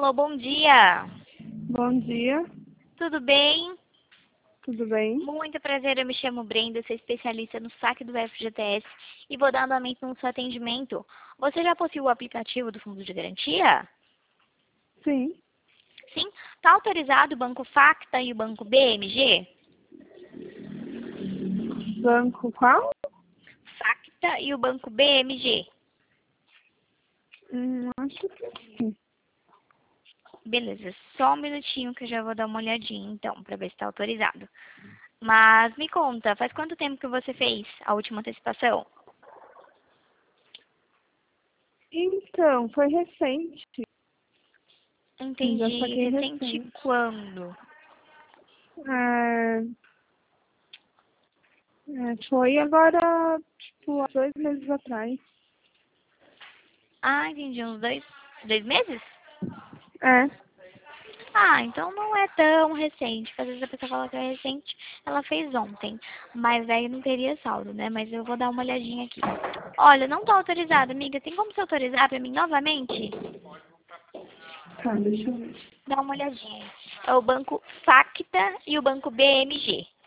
Alô, bom dia. Bom dia, Tudo bem? tudo bem? Muito prazer, eu me chamo Brenda, sou especialista no saque do FGTS e vou dar andamento no seu atendimento. Você já possuiu o aplicativo do Fundo de Garantia? Sim. Sim? Está autorizado o Banco Facta e o Banco BMG? Banco qual? Facta e o Banco BMG. Acho que sim. Beleza, só um minutinho que eu já vou dar uma olhadinha então, para ver se está autorizado. Mas me conta, faz quanto tempo que você fez a última antecipação? Então, foi recente. Já Entendi. saquei Recente recente. quando? É, foi agora, tipo, há 2 meses atrás. Ah, entendi. Uns dois meses? É, Ah, então não é tão recente. Porque às vezes a pessoa fala que é recente, ela fez ontem. Mas aí não teria saldo, né? Mas eu vou dar uma olhadinha aqui. Olha, não tá autorizado, amiga. Tem como você autorizar pra mim novamente? tá, deixa eu ver. Dá uma olhadinha aí. É o Banco Facta e o Banco BMG.